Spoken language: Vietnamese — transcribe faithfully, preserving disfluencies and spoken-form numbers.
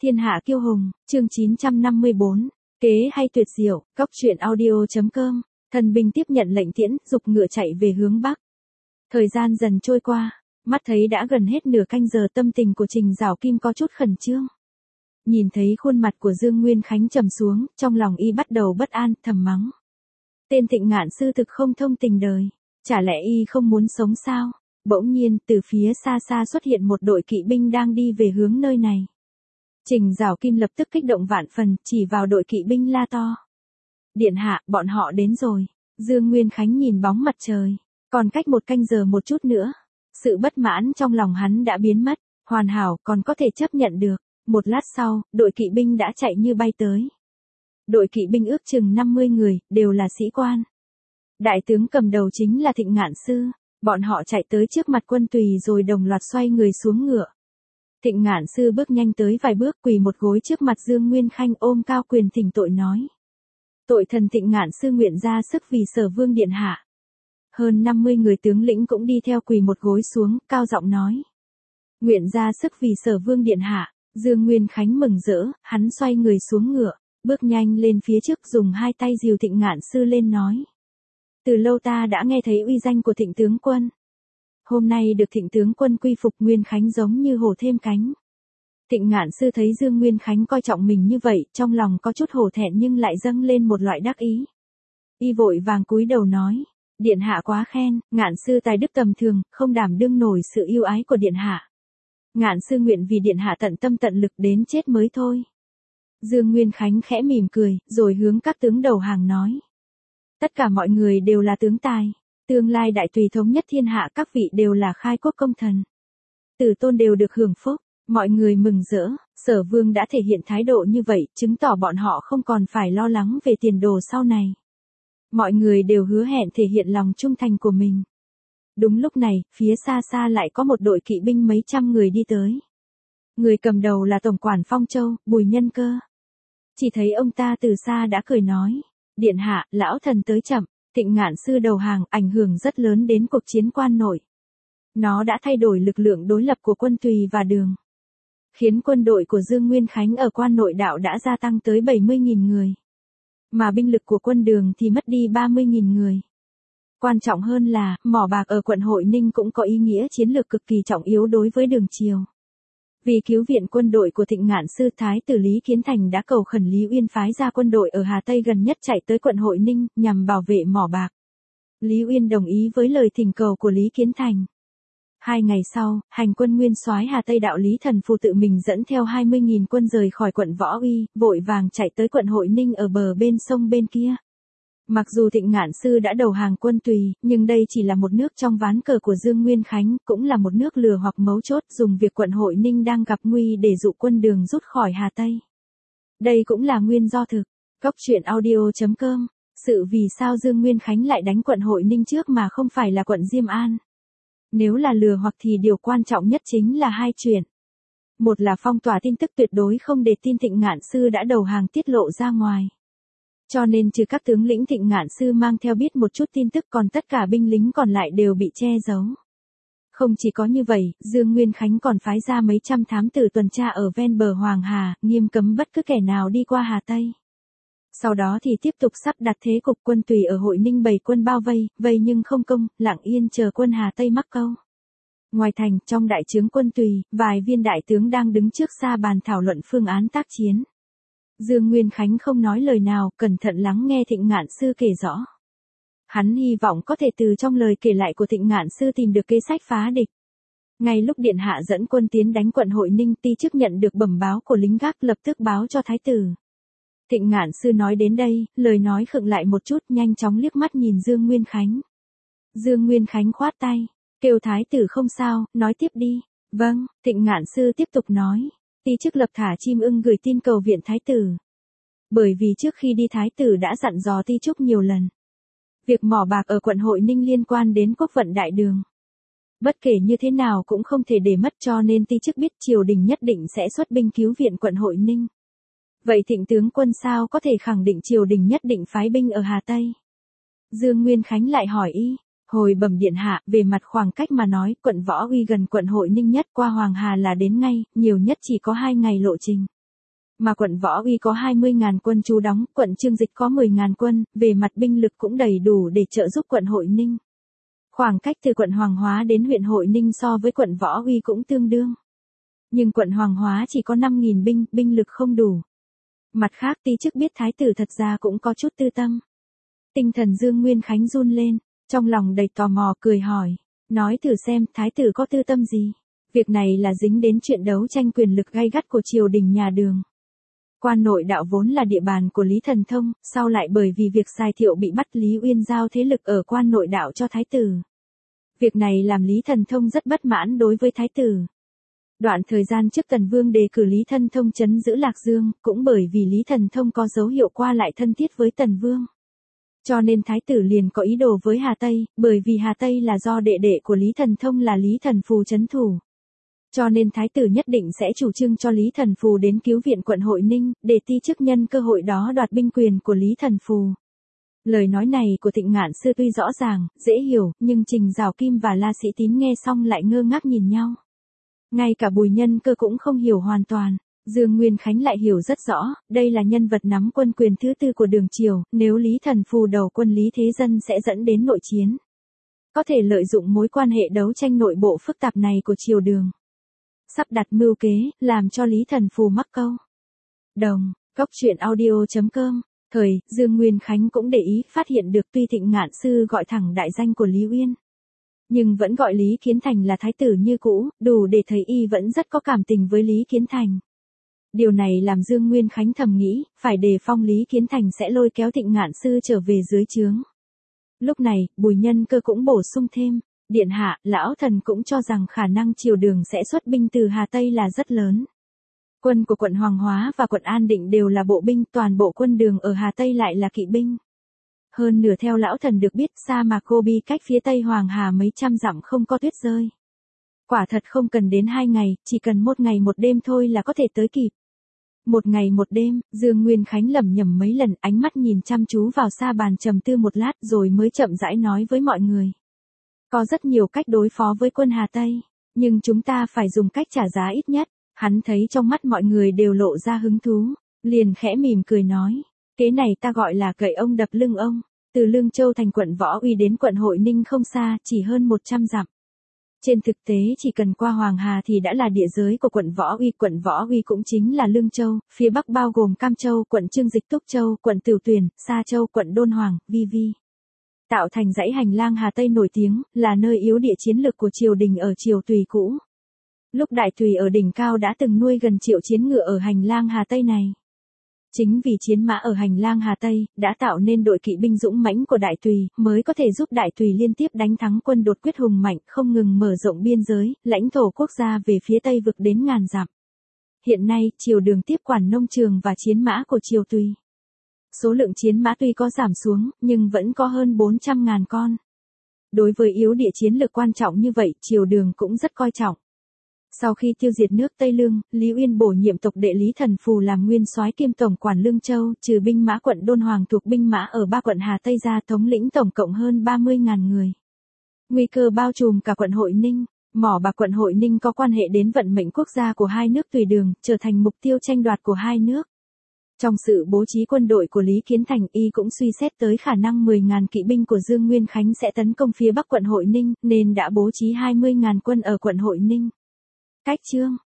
Thiên hạ kiêu hùng, chương chín trăm năm mươi bốn, kế hay tuyệt diệu, cóc truyện audio.com, thần binh tiếp nhận lệnh tiễn, dục ngựa chạy về hướng Bắc. Thời gian dần trôi qua, mắt thấy đã gần hết nửa canh giờ, tâm tình của Trình Giảo Kim có chút khẩn trương. Nhìn thấy khuôn mặt của Dương Nguyên Khánh trầm xuống, trong lòng y bắt đầu bất an, thầm mắng. Tên Thịnh Ngạn sư thực không thông tình đời, chả lẽ y không muốn sống sao? Bỗng nhiên, từ phía xa xa xuất hiện một đội kỵ binh đang đi về hướng nơi này. Trình Giảo Kim lập tức kích động vạn phần, chỉ vào đội kỵ binh la to. Điện hạ, bọn họ đến rồi. Dương Nguyên Khánh nhìn bóng mặt trời, còn cách một canh giờ một chút nữa. Sự bất mãn trong lòng hắn đã biến mất, hoàn hảo, còn có thể chấp nhận được. Một lát sau, đội kỵ binh đã chạy như bay tới. Đội kỵ binh ước chừng năm mươi người, đều là sĩ quan. Đại tướng cầm đầu chính là Thịnh Ngạn sư. Bọn họ chạy tới trước mặt Quân Tùy rồi đồng loạt xoay người xuống ngựa. Thịnh Ngạn sư bước nhanh tới vài bước, quỳ một gối trước mặt Dương Nguyên Khánh, ôm cao quyền thỉnh tội nói. Tội thần Thịnh Ngạn sư nguyện ra sức vì Sở Vương điện hạ. Hơn năm mươi người tướng lĩnh cũng đi theo, quỳ một gối xuống, cao giọng nói. Nguyện ra sức vì Sở Vương điện hạ. Dương Nguyên Khánh mừng rỡ, hắn xoay người xuống ngựa, bước nhanh lên phía trước, dùng hai tay dìu Thịnh Ngạn sư lên nói. Từ lâu ta đã nghe thấy uy danh của Thịnh tướng quân. Hôm nay được Thịnh tướng quân quy phục, Nguyên Khánh giống như hổ thêm cánh. Thịnh Ngạn sư thấy Dương Nguyên Khánh coi trọng mình như vậy, trong lòng có chút hổ thẹn nhưng lại dâng lên một loại đắc ý. Y vội vàng cúi đầu nói, điện hạ quá khen, Ngạn sư tài đức tầm thường, không đảm đương nổi sự yêu ái của điện hạ. Ngạn sư nguyện vì điện hạ tận tâm tận lực đến chết mới thôi. Dương Nguyên Khánh khẽ mỉm cười, rồi hướng các tướng đầu hàng nói. Tất cả mọi người đều là tướng tài. Tương lai đại tùy thống nhất thiên hạ, các vị đều là khai quốc công thần. Tử tôn đều được hưởng phúc, mọi người mừng rỡ. Sở Vương đã thể hiện thái độ như vậy, chứng tỏ bọn họ không còn phải lo lắng về tiền đồ sau này. Mọi người đều hứa hẹn thể hiện lòng trung thành của mình. Đúng lúc này, phía xa xa lại có một đội kỵ binh mấy trăm người đi tới. Người cầm đầu là Tổng quản Phong Châu, Bùi Nhân Cơ. Chỉ thấy ông ta từ xa đã cười nói. Điện hạ, lão thần tới chậm. Thịnh Ngạn sư đầu hàng, ảnh hưởng rất lớn đến cuộc chiến quan nội. Nó đã thay đổi lực lượng đối lập của Quân Tùy và Đường. Khiến quân đội của Dương Nguyên Khánh ở quan nội đạo đã gia tăng tới bảy mươi nghìn người. Mà binh lực của quân Đường thì mất đi ba mươi nghìn người. Quan trọng hơn là, mỏ bạc ở quận Hội Ninh cũng có ý nghĩa chiến lược cực kỳ trọng yếu đối với Đường triều. Vì cứu viện quân đội của Thịnh Ngạn sư, Thái tử Lý Kiến Thành đã cầu khẩn Lý Uyên phái ra quân đội ở Hà Tây gần nhất chạy tới quận Hội Ninh, nhằm bảo vệ mỏ bạc. Lý Uyên đồng ý với lời thỉnh cầu của Lý Kiến Thành. Hai ngày sau, hành quân nguyên soái Hà Tây đạo Lý Thần Phù tự mình dẫn theo hai mươi nghìn quân rời khỏi quận Võ Uy, vội vàng chạy tới quận Hội Ninh ở bờ bên sông bên kia. Mặc dù Thịnh Ngạn sư đã đầu hàng Quân Tùy, nhưng đây chỉ là một nước trong ván cờ của Dương Nguyên Khánh, cũng là một nước lừa hoặc mấu chốt, dùng việc quận Hội Ninh đang gặp nguy để dụ quân Đường rút khỏi Hà Tây. Đây cũng là nguyên do thực. Cóc truyện audio.com, sự vì sao Dương Nguyên Khánh lại đánh quận Hội Ninh trước mà không phải là quận Diêm An. Nếu là lừa hoặc thì điều quan trọng nhất chính là hai chuyện. Một là phong tỏa tin tức, tuyệt đối không để tin Thịnh Ngạn sư đã đầu hàng tiết lộ ra ngoài. Cho nên trừ các tướng lĩnh Thịnh Ngạn sư mang theo biết một chút tin tức, còn tất cả binh lính còn lại đều bị che giấu. Không chỉ có như vậy, Dương Nguyên Khánh còn phái ra mấy trăm thám tử tuần tra ở ven bờ Hoàng Hà, nghiêm cấm bất cứ kẻ nào đi qua Hà Tây. Sau đó thì tiếp tục sắp đặt thế cục, Quân Tùy ở Hội Ninh bày quân bao vây, vây nhưng không công, lặng yên chờ quân Hà Tây mắc câu. Ngoài thành, trong đại trướng Quân Tùy, vài viên đại tướng đang đứng trước xa bàn thảo luận phương án tác chiến. Dương Nguyên Khánh không nói lời nào, cẩn thận lắng nghe Thịnh Ngạn sư kể rõ. Hắn hy vọng có thể từ trong lời kể lại của Thịnh Ngạn sư tìm được kế sách phá địch. Ngay lúc điện hạ dẫn quân tiến đánh quận Hội Ninh, ti chức nhận được bẩm báo của lính gác, lập tức báo cho thái tử. Thịnh Ngạn sư nói đến đây, lời nói khựng lại một chút, nhanh chóng liếc mắt nhìn Dương Nguyên Khánh. Dương Nguyên Khánh khoát tay, kêu thái tử không sao, nói tiếp đi. Vâng, Thịnh Ngạn sư tiếp tục nói. Ti chức lập thả chim ưng gửi tin cầu viện thái tử. Bởi vì trước khi đi thái tử đã dặn dò ti chức nhiều lần. Việc mỏ bạc ở quận Hội Ninh liên quan đến quốc vận đại đường. Bất kể như thế nào cũng không thể để mất, cho nên ti chức biết triều đình nhất định sẽ xuất binh cứu viện quận Hội Ninh. Vậy Thịnh tướng quân sao có thể khẳng định triều đình nhất định phái binh ở Hà Tây? Dương Nguyên Khánh lại hỏi y. Hồi bẩm điện hạ, về mặt khoảng cách mà nói, quận Võ Uy gần quận Hội Ninh nhất, qua Hoàng Hà là đến ngay, nhiều nhất chỉ có hai ngày lộ trình. Mà quận Võ Uy có hai mươi nghìn quân trú đóng, quận Chương Dịch có mười nghìn quân, về mặt binh lực cũng đầy đủ để trợ giúp quận Hội Ninh. Khoảng cách từ quận Hoàng Hóa đến huyện Hội Ninh so với quận Võ Uy cũng tương đương. Nhưng quận Hoàng Hóa chỉ có năm nghìn binh, binh lực không đủ. Mặt khác ti chức biết thái tử thật ra cũng có chút tư tâm. Tinh thần Dương Nguyên Khánh run lên, trong lòng đầy tò mò cười hỏi, nói thử xem thái tử có tư tâm gì. Việc này là dính đến chuyện đấu tranh quyền lực gay gắt của triều đình nhà Đường. Quan nội đạo vốn là địa bàn của Lý Thần Thông, sau lại bởi vì việc Sai Thiệu bị bắt Lý Uyên giao thế lực ở quan nội đạo cho thái tử. Việc này làm Lý Thần Thông rất bất mãn đối với thái tử. Đoạn thời gian trước Tần Vương đề cử Lý Thần Thông trấn giữ Lạc Dương, cũng bởi vì Lý Thần Thông có dấu hiệu qua lại thân thiết với Tần Vương. Cho nên thái tử liền có ý đồ với Hà Tây, bởi vì Hà Tây là do đệ đệ của Lý Thần Thông là Lý Thần Phù trấn thủ. Cho nên thái tử nhất định sẽ chủ trương cho Lý Thần Phù đến cứu viện quận Hội Ninh, để ti chức nhân cơ hội đó đoạt binh quyền của Lý Thần Phù. Lời nói này của Thịnh Ngạn Sư tuy rõ ràng, dễ hiểu, nhưng Trình Giảo Kim và La Sĩ Tín nghe xong lại ngơ ngác nhìn nhau. Ngay cả Bùi Nhân Cơ cũng không hiểu hoàn toàn. Dương Nguyên Khánh lại hiểu rất rõ, đây là nhân vật nắm quân quyền thứ tư của Đường triều, nếu Lý Thần Phù đầu quân Lý Thế Dân sẽ dẫn đến nội chiến. Có thể lợi dụng mối quan hệ đấu tranh nội bộ phức tạp này của triều Đường. Sắp đặt mưu kế, làm cho Lý Thần Phù mắc câu. Đồng, góc truyện audio chấm com. Thời, Dương Nguyên Khánh cũng để ý phát hiện được tuy Thịnh Ngạn Sư gọi thẳng đại danh của Lý Uyên. Nhưng vẫn gọi Lý Kiến Thành là thái tử như cũ, đủ để thấy y vẫn rất có cảm tình với Lý Kiến Thành. Điều này làm Dương Nguyên Khánh thầm nghĩ, phải đề phong Lý Kiến Thành sẽ lôi kéo Thịnh Ngạn Sư trở về dưới trướng. Lúc này, Bùi Nhân Cơ cũng bổ sung thêm, điện hạ, lão thần cũng cho rằng khả năng triều Đường sẽ xuất binh từ Hà Tây là rất lớn. Quân của quận Hoàng Hóa và quận An Định đều là bộ binh, toàn bộ quân Đường ở Hà Tây lại là kỵ binh. Hơn nửa theo lão thần được biết, sa mạc Gobi cách phía Tây Hoàng Hà mấy trăm dặm không có tuyết rơi. Quả thật không cần đến hai ngày, chỉ cần một ngày một đêm thôi là có thể tới kịp. Một ngày một đêm, Dương Nguyên Khánh lẩm nhẩm mấy lần, ánh mắt nhìn chăm chú vào sa bàn trầm tư một lát rồi mới chậm rãi nói với mọi người. Có rất nhiều cách đối phó với quân Hà Tây, nhưng chúng ta phải dùng cách trả giá ít nhất. Hắn thấy trong mắt mọi người đều lộ ra hứng thú, liền khẽ mỉm cười nói, kế này ta gọi là cậy ông đập lưng ông. Từ Lương Châu thành quận Võ Uy đến quận Hội Ninh không xa, chỉ hơn một trăm dặm. Trên thực tế chỉ cần qua Hoàng Hà thì đã là địa giới của quận Võ Uy. Quận Võ Uy cũng chính là Lương Châu, phía bắc bao gồm Cam Châu, quận Chương Dịch Túc Châu, quận Tửu Tuyền, Sa Châu, quận Đôn Hoàng, Vi Vi. Tạo thành dãy hành lang Hà Tây nổi tiếng, là nơi yếu địa chiến lược của triều đình ở triều Tùy cũ. Lúc Đại Tùy ở đỉnh cao đã từng nuôi gần triệu chiến ngựa ở hành lang Hà Tây này. Chính vì chiến mã ở hành lang Hà Tây, đã tạo nên đội kỵ binh dũng mãnh của Đại Tùy, mới có thể giúp Đại Tùy liên tiếp đánh thắng quân đột quyết hùng mạnh, không ngừng mở rộng biên giới, lãnh thổ quốc gia về phía Tây vực đến ngàn dặm. Hiện nay, triều Đường tiếp quản nông trường và chiến mã của triều Tùy. Số lượng chiến mã tuy có giảm xuống, nhưng vẫn có hơn bốn trăm ngàn con. Đối với yếu địa chiến lược quan trọng như vậy, triều Đường cũng rất coi trọng. Sau khi tiêu diệt nước Tây Lương, Lý Uyên bổ nhiệm tộc đệ Lý Thần Phù làm nguyên soái kiêm tổng quản Lương Châu, trừ binh mã quận Đôn Hoàng thuộc binh mã ở ba quận Hà Tây ra, thống lĩnh tổng cộng hơn ba mươi ngàn người. Nguy cơ bao trùm cả quận Hội Ninh. Mỏ bạc quận Hội Ninh có quan hệ đến vận mệnh quốc gia của hai nước Tùy Đường, trở thành mục tiêu tranh đoạt của hai nước. Trong sự bố trí quân đội của Lý Kiến Thành, y cũng suy xét tới khả năng mười ngàn kỵ binh của Dương Nguyên Khánh sẽ tấn công phía bắc quận Hội Ninh, nên đã bố trí hai mươi ngàn quân ở quận Hội Ninh. Cách chương